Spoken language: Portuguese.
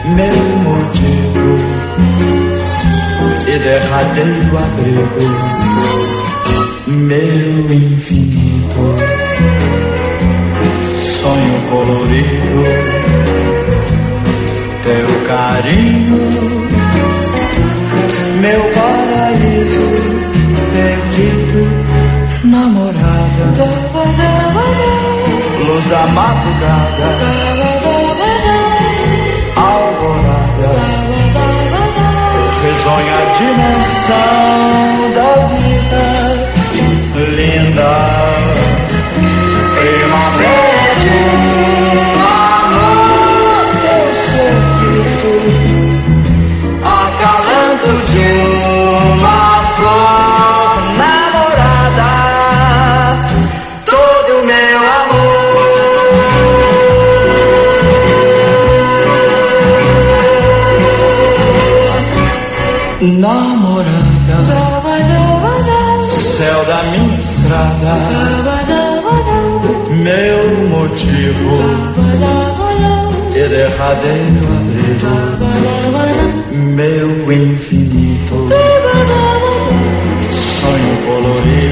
meu motivo e derradeiro abrigo, meu infinito sonho colorido, teu carinho, meu paraíso perdido, namorada, luz da madrugada, alvorada, risonha a dimensão da vida, linda primavera de um amor, teu sorriso, acalanto de uma flor, namorada, todo meu amor. Namorada, céu da minha estrada, meu motivo e derradeiro abrigo, meu infinito sonho colorido.